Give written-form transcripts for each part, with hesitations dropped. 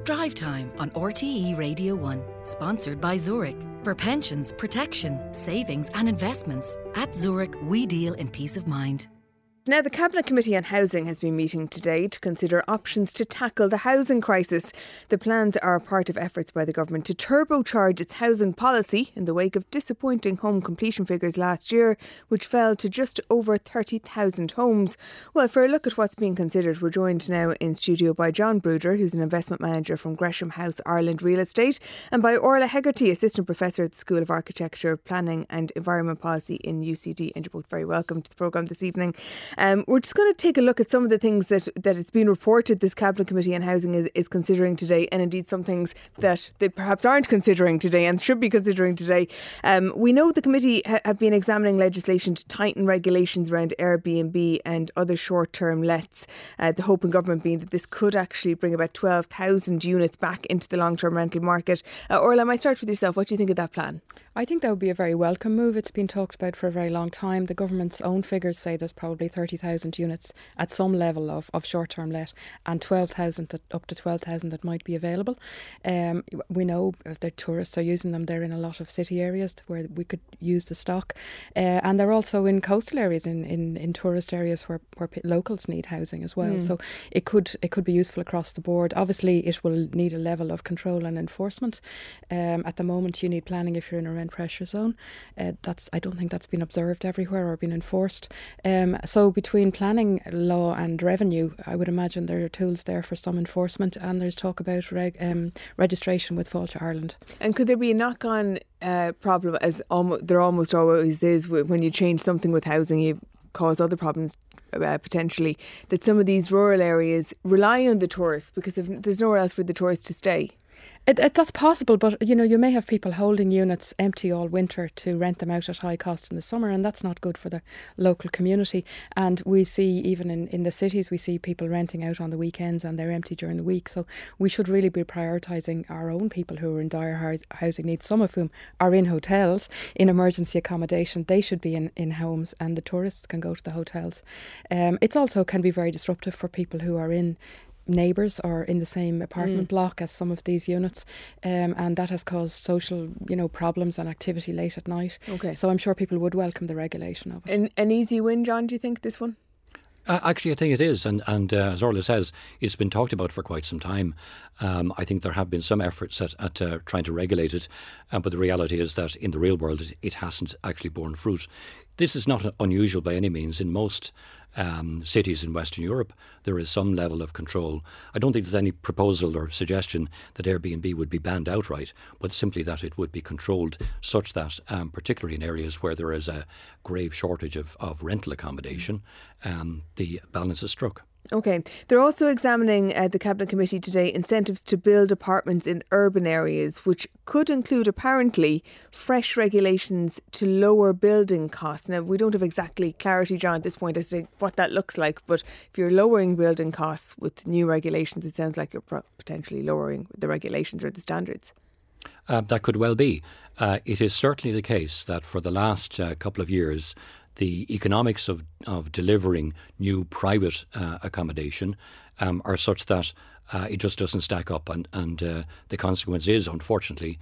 Drive Time on RTE Radio 1, sponsored by Zurich. For pensions, protection, savings and investments, at Zurich we deal in peace of mind. Now, the Cabinet Committee on Housing has been meeting today to consider options to tackle the housing crisis. The plans are part of efforts by the government to turbocharge its housing policy in the wake of disappointing home completion figures last year, which fell to just over 30,000 homes. Well, for a look at what's being considered, we're joined now in studio by John Bruder, who's an investment manager from Gresham House Ireland Real Estate, and by Orla Hegarty, Assistant Professor at the School of Architecture, Planning and Environment Policy in UCD. And you're both very welcome to the programme this evening. We're just going to take a look at some of the things that it's been reported this Cabinet Committee on Housing is considering today, and indeed some things that they perhaps aren't considering today and should be considering today. We know the committee have been examining legislation to tighten regulations around Airbnb and other short-term lets. The hope in government being that this could actually bring about 12,000 units back into the long-term rental market. Orla, I might start with yourself. What do you think of that plan? I think that would be a very welcome move. It's been talked about for a very long time. The government's own figures say there's probably 30,000 units at some level of short-term let, and 12,000 up to 12,000 that might be available. We know that tourists are using them. They're in a lot of city areas where we could use the stock, and they're also in coastal areas, in tourist areas where locals need housing as well. So it could be useful across the board. Obviously, it will need a level of control and enforcement. At the moment, you need planning if you're in a rent pressure zone. I don't think that's been observed everywhere or been enforced. So between planning, law and revenue, I would imagine there are tools there for some enforcement, and there's talk about registration with Fáilte Ireland. And could there be a knock-on problem, as there almost always is when you change something with housing, you cause other problems potentially, that some of these rural areas rely on the tourists because there's nowhere else for the tourists to stay? That's possible, but you may have people holding units empty all winter to rent them out at high cost in the summer, and that's not good for the local community. And we see, even in the cities, we see people renting out on the weekends and they're empty during the week. So we should really be prioritising our own people who are in dire housing needs, some of whom are in hotels, in emergency accommodation. They should be in homes, and the tourists can go to the hotels. It's also can be very disruptive for people who are in neighbours or in the same apartment block as some of these units, and that has caused social problems and activity late at night. Okay. So I'm sure people would welcome the regulation of it. An easy win, John, do you think, this one? Actually, I think it is, and as Orla says, it's been talked about for quite some time. I think there have been some efforts at trying to regulate it, but the reality is that in the real world it hasn't actually borne fruit. This is not unusual by any means. In most cities in Western Europe, there is some level of control. I don't think there's any proposal or suggestion that Airbnb would be banned outright, but simply that it would be controlled such that, particularly in areas where there is a grave shortage of rental accommodation, the balance is struck. OK. They're also examining, the Cabinet Committee today, incentives to build apartments in urban areas, which could include, apparently, fresh regulations to lower building costs. Now, we don't have exactly clarity, John, at this point as to what that looks like, but if you're lowering building costs with new regulations, it sounds like you're potentially lowering the regulations or the standards. That could well be. It is certainly the case that for the last couple of years, the economics of delivering new private accommodation are such that it just doesn't stack up, and the consequence is, unfortunately,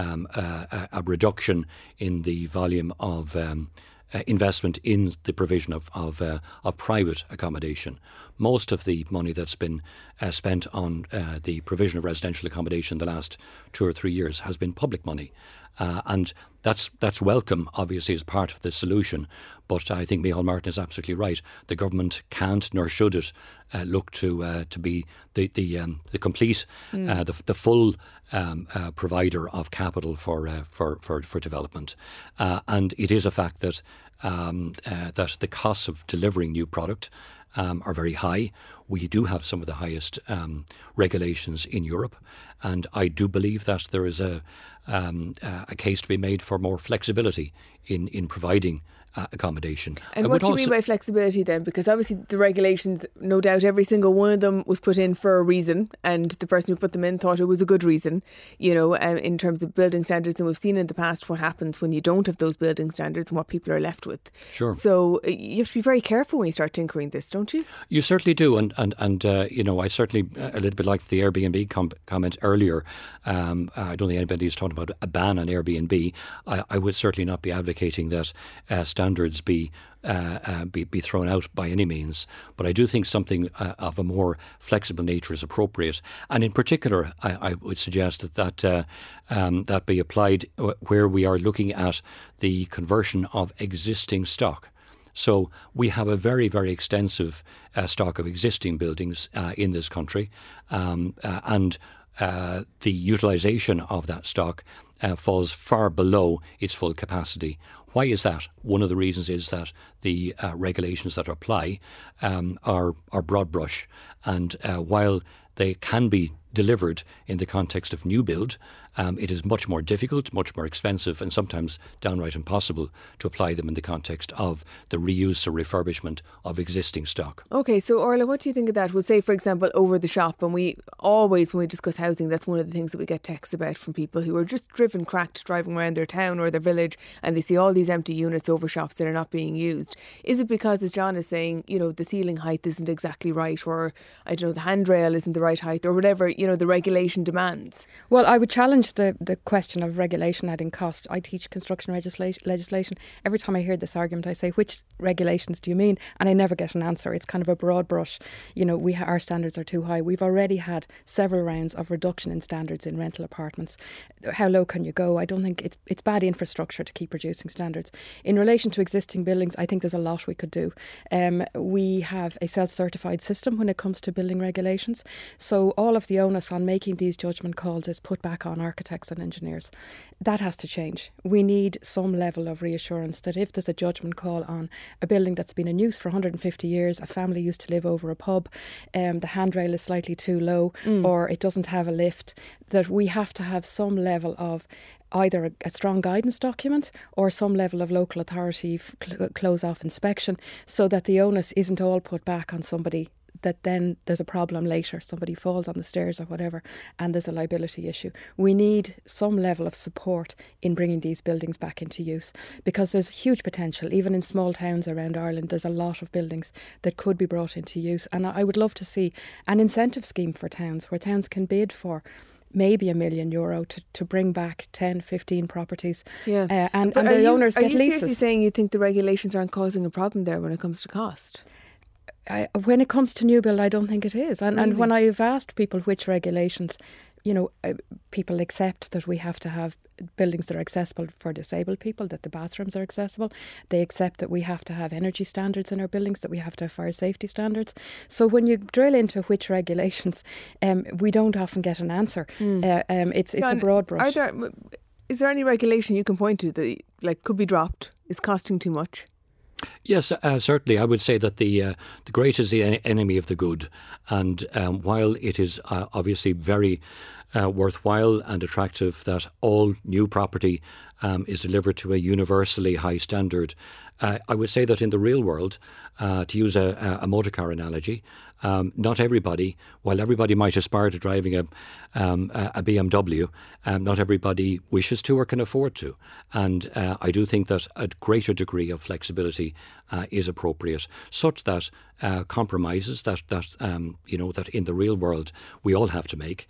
a reduction in the volume of investment in the provision of private accommodation. Most of the money that's been spent on the provision of residential accommodation the last 2 or 3 years has been public money. And that's welcome, obviously, as part of the solution. But I think Micheál Martin is absolutely right. The government can't, nor should it, look to be the complete, the full provider of capital for development. And it is a fact that that the costs of delivering new product are very high. We do have some of the highest regulations in Europe, and I do believe that there is a case to be made for more flexibility in providing accommodation. And what do you mean by flexibility then? Because obviously the regulations, no doubt every single one of them was put in for a reason, and the person who put them in thought it was a good reason, in terms of building standards. And we've seen in the past what happens when you don't have those building standards and what people are left with. Sure. So you have to be very careful when you start tinkering this, don't you? You certainly do. And I certainly, a little bit like the Airbnb comment earlier, I don't think anybody's talking about a ban on Airbnb. I would certainly not be advocating that standards be thrown out by any means, but I do think something of a more flexible nature is appropriate, and in particular, I would suggest that be applied where we are looking at the conversion of existing stock. So we have a very, very extensive stock of existing buildings in this country, and the utilisation of that stock falls far below its full capacity. Why is that? One of the reasons is that the regulations that apply are broad brush, and while they can be delivered in the context of new build, it is much more difficult, much more expensive, and sometimes downright impossible to apply them in the context of the reuse or refurbishment of existing stock. Okay, so Orla, what do you think of that? We'll say, for example, over the shop, and when we discuss housing, that's one of the things that we get texts about from people who are just cracked driving around their town or their village, and they see all these empty units over shops that are not being used. Is it because, as John is saying, the ceiling height isn't exactly right, or I don't know, the handrail isn't the right height, or whatever the regulation demands? Well, I would challenge the question of regulation adding cost. I teach construction legislation. Every time I hear this argument, I say, which regulations do you mean? And I never get an answer. It's kind of a broad brush. Our standards are too high. We've already had several rounds of reduction in standards in rental apartments. How low can you go? I don't think it's bad infrastructure to keep reducing standards. In relation to existing buildings, I think there's a lot we could do. We have a self-certified system when it comes to building regulations. So all of the onus on making these judgment calls is put back on architects and engineers. That has to change. We need some level of reassurance that if there's a judgment call on a building that's been in use for 150 years, a family used to live over a pub, the handrail is slightly too low, or it doesn't have a lift, that we have to have some level of either a strong guidance document or some level of local authority close-off inspection, so that the onus isn't all put back on somebody, that then there's a problem later, somebody falls on the stairs or whatever, and there's a liability issue. We need some level of support in bringing these buildings back into use, because there's huge potential. Even in small towns around Ireland, there's a lot of buildings that could be brought into use. And I would love to see an incentive scheme for towns, where towns can bid for maybe €1 million to bring back 10, 15 properties, and the owners get leases. Are you seriously saying you think the regulations aren't causing a problem there when it comes to cost? When it comes to new build, I don't think it is. And when I've asked people which regulations, people accept that we have to have buildings that are accessible for disabled people, that the bathrooms are accessible. They accept that we have to have energy standards in our buildings, that we have to have fire safety standards. So when you drill into which regulations, we don't often get an answer. It's John, a broad brush. Is there any regulation you can point to that could be dropped, is costing too much? Yes, certainly. I would say that the great is the enemy of the good. And while it is obviously very worthwhile and attractive that all new property is delivered to a universally high standard, I would say that in the real world, to use a motor car analogy, not everybody, while everybody might aspire to driving a BMW, not everybody wishes to or can afford to. And I do think that a greater degree of flexibility is appropriate, such that compromises that in the real world we all have to make,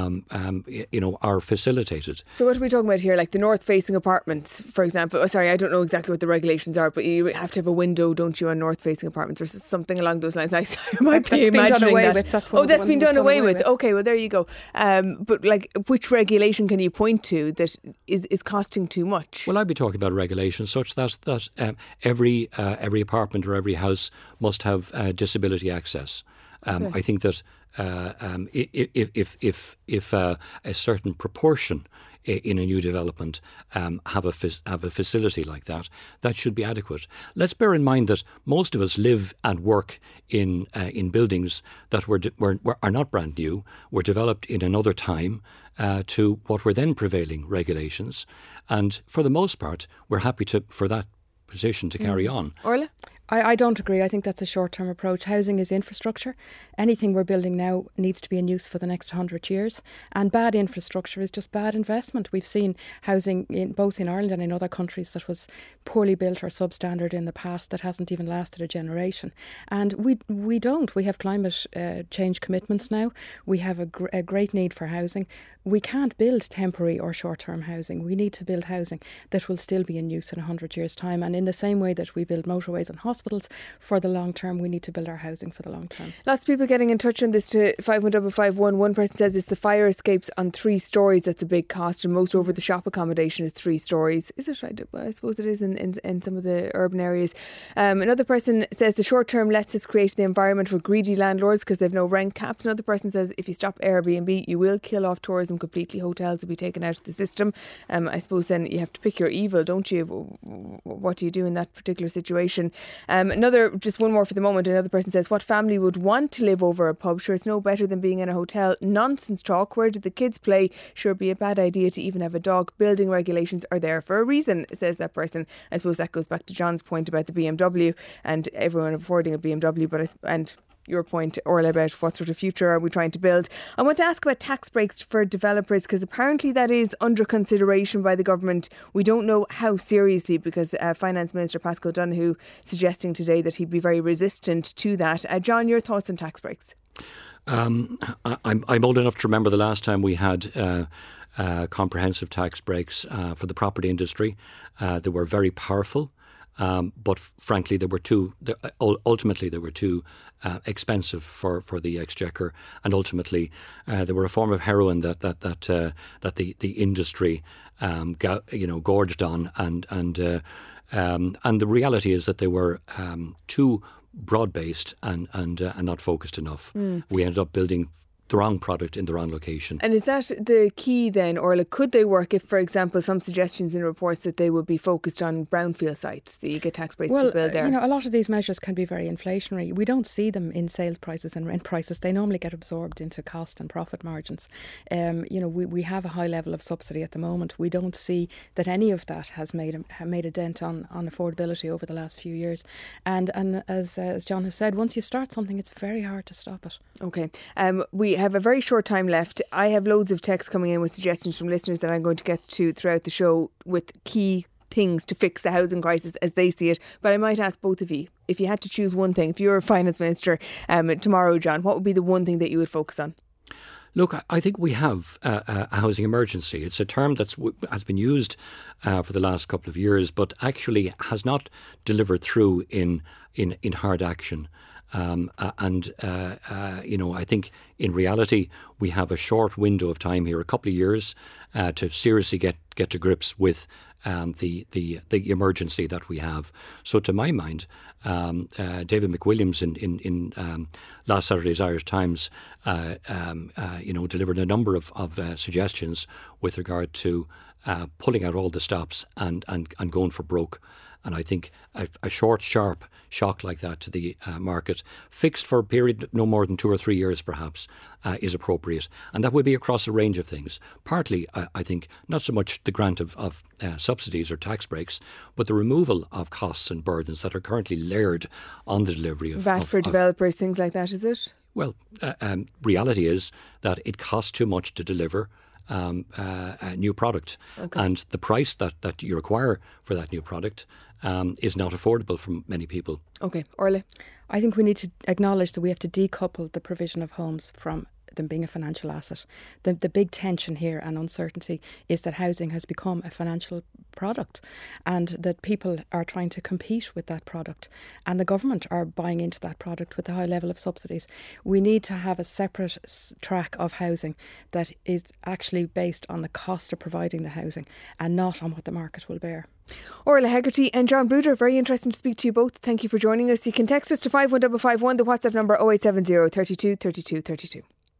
are facilitated. So what are we talking about here? Like the north-facing apartments, for example. I don't know exactly what the regulations are, but you have to have a window, don't you, on north-facing apartments, or something along those lines. I might be imagining that. That's been done away with. Okay, well there you go. But which regulation can you point to that is costing too much? Well, I'd be talking about regulations such that every apartment or every house must have disability access. Okay. I think that if a certain proportion in a new development have a facility like that, that should be adequate. Let's bear in mind that most of us live and work in buildings that are not brand new, were developed in another time to what were then prevailing regulations, and for the most part, we're happy for that position to carry on. Orla? I don't agree. I think that's a short-term approach. Housing is infrastructure. Anything we're building now needs to be in use for the next 100 years. And bad infrastructure is just bad investment. We've seen housing both in Ireland and in other countries that was poorly built or substandard in the past that hasn't even lasted a generation. And we don't. We have climate change commitments now. We have a great need for housing. We can't build temporary or short-term housing. We need to build housing that will still be in use in 100 years' time. And in the same way that we build motorways and hospitals for the long term, we need to build our housing for the long term. Lots of people getting in touch on this to 51551. One person says it's the fire escapes on 3 stories that's a big cost, and most over the shop accommodation is 3 stories. Is it right? Well, I suppose it is in some of the urban areas. Another person says the short term lets us create the environment for greedy landlords because they've no rent caps. Another person says if you stop Airbnb, you will kill off tourism completely. Hotels will be taken out of the system. I suppose then you have to pick your evil, don't you? What do you do in that particular situation? Just one more for the moment. Another person says, what family would want to live over a pub? Sure, it's no better than being in a hotel. Nonsense talk. Where did the kids play? Sure, be a bad idea to even have a dog. Building regulations are there for a reason, says that person. I suppose that goes back to John's point about the BMW and everyone affording a BMW, and your point, Orla, about what sort of future are we trying to build. I want to ask about tax breaks for developers, because apparently that is under consideration by the government. We don't know how seriously, because Finance Minister Paschal Donohoe suggesting today that he'd be very resistant to that. John, your thoughts on tax breaks? I'm old enough to remember the last time we had comprehensive tax breaks for the property industry. They were very powerful. But frankly, ultimately they were too expensive for the Exchequer, and ultimately they were a form of heroin that the industry gorged on, and the reality is that they were too broad-based and not focused enough. We ended up building the wrong product in the wrong location. And is that the key then, or could they work if, for example, some suggestions in reports that they would be focused on brownfield sites, that you get tax breaks to build there? A lot of these measures can be very inflationary. We don't see them in sales prices and rent prices. They normally get absorbed into cost and profit margins. We have a high level of subsidy at the moment. We don't see that any of that has made a dent on affordability over the last few years. And as John has said, once you start something, it's very hard to stop it. Okay. We have a very short time left. I have loads of texts coming in with suggestions from listeners that I'm going to get to throughout the show with key things to fix the housing crisis as they see it. But I might ask both of you, if you had to choose one thing, if you were a finance minister tomorrow, John, what would be the one thing that you would focus on? Look, I think we have a housing emergency. It's a term that has been used for the last couple of years, but actually has not delivered through in hard action. I think in reality we have a short window of time here, a couple of years, to seriously get to grips with the emergency that we have. So to my mind, David McWilliams in last Saturday's Irish Times, delivered a number of suggestions with regard to pulling out all the stops and going for broke. And I think a short, sharp shock like that to the market, fixed for a period no more than 2 or 3 years perhaps, is appropriate. And that would be across a range of things. Partly, I think, not so much the grant of subsidies or tax breaks, but the removal of costs and burdens that are currently layered on the delivery of... VAT for developers, things like that, is it? Well, reality is that it costs too much to deliver a new product. Okay. And the price that you require for that new product is not affordable for many people. Okay, Orla? I think we need to acknowledge that we have to decouple the provision of homes from them being a financial asset. The big tension here and uncertainty is that housing has become a financial product, and that people are trying to compete with that product, and the government are buying into that product with a high level of subsidies. We need to have a separate track of housing that is actually based on the cost of providing the housing and not on what the market will bear. Orla Hegarty and John Bruder, very interesting to speak to you both. Thank you for joining us. You can text us to 51551, the WhatsApp number 0870 32 32 32.